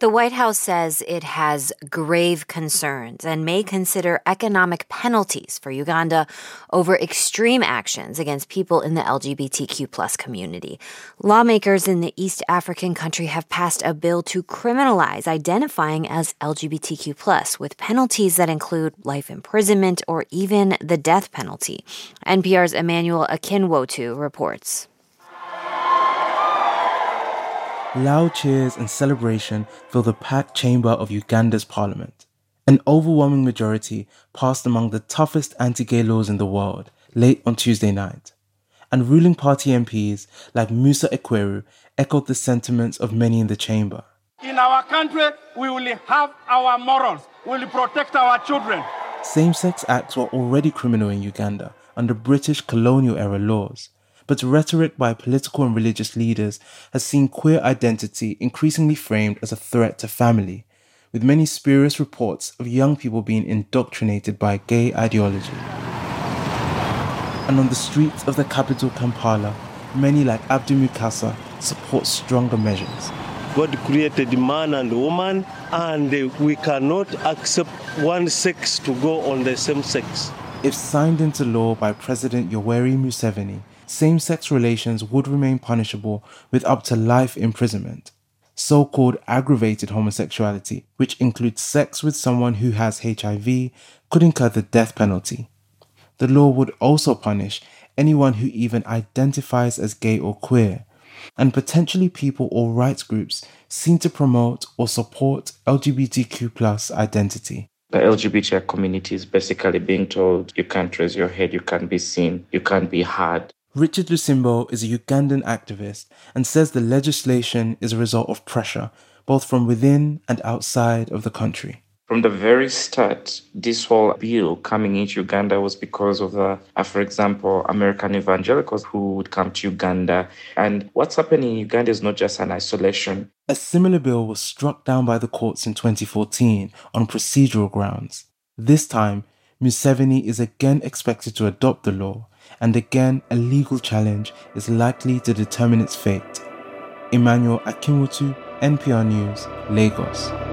The White House says it has grave concerns and may consider economic penalties for Uganda over extreme actions against people in the LGBTQ+ community. Lawmakers in the East African country have passed a bill to criminalize identifying as LGBTQ+, with penalties that include life imprisonment or even the death penalty. NPR's Emmanuel Akinwotu reports. Loud cheers and celebration fill the packed chamber of Uganda's parliament. An overwhelming majority passed among the toughest anti-gay laws in the world late on Tuesday night. And ruling party MPs like Musa Ekweru echoed the sentiments of many in the chamber. In our country, we will have our morals. We will protect our children. Same-sex acts were already criminal in Uganda under British colonial-era laws. But rhetoric by political and religious leaders has seen queer identity increasingly framed as a threat to family, with many spurious reports of young people being indoctrinated by gay ideology. And on the streets of the capital Kampala, many like Abdu Mukasa support stronger measures. God created man and woman, and we cannot accept one sex to go on the same sex. If signed into law by President Yoweri Museveni, same-sex relations would remain punishable with up to life imprisonment. So-called aggravated homosexuality, which includes sex with someone who has HIV, could incur the death penalty. The law would also punish anyone who even identifies as gay or queer, and potentially people or rights groups seen to promote or support LGBTQ+ identity. The LGBT community is basically being told you can't raise your head, you can't be seen, you can't be heard. Richard Lusimbo is a Ugandan activist and says the legislation is a result of pressure, both from within and outside of the country. From the very start, this whole bill coming into Uganda was because of, for example, American evangelicals who would come to Uganda. And what's happening in Uganda is not just an isolation. A similar bill was struck down by the courts in 2014 on procedural grounds. This time, Museveni is again expected to adopt the law, and again a legal challenge is likely to determine its fate. Emmanuel Akinwotu, NPR News, Lagos.